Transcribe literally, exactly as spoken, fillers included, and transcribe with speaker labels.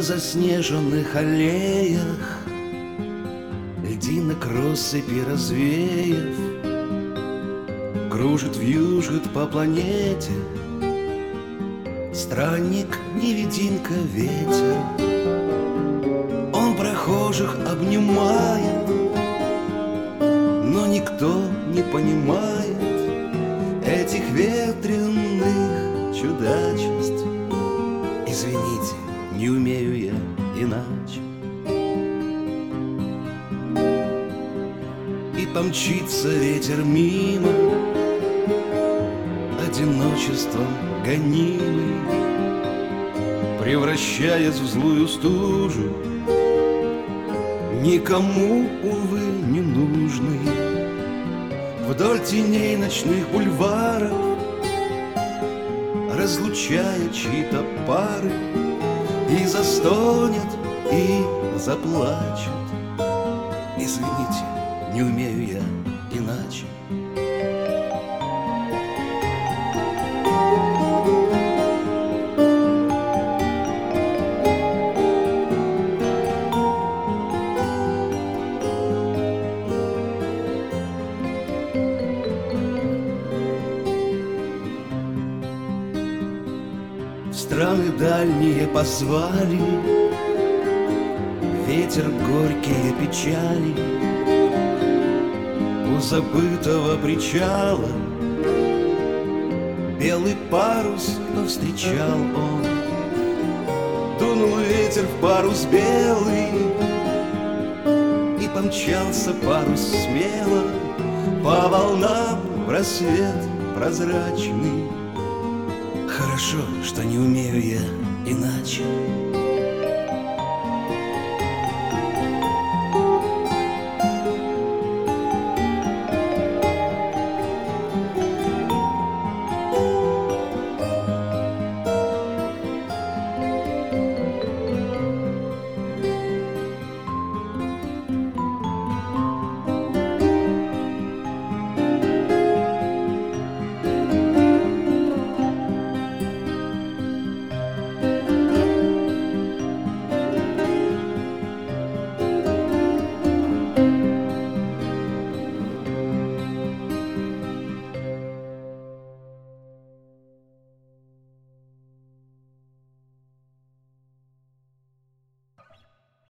Speaker 1: заснеженных аллеях, льдинок россыпи развеяв, кружит, вьюжит по планете странник, невидимка, ветер. Он прохожих обнимает, но никто не понимает этих ветреных чудачеств. Извините, не умею я иначе. И помчится ветер мимо, одиночеством гонимый, превращаясь в злую стужу, никому, увы, не нужный. Вдоль теней ночных бульваров, разлучая чьи-то пары, и застонет, и заплачет. Извините, не умею я иначе. Страны дальние позвали, ветер горькие печали. У забытого причала белый парус повстречал он. Дунул ветер в парус белый, и помчался парус смело по волнам в рассвет прозрачный. Хорошо, что не умею я иначе.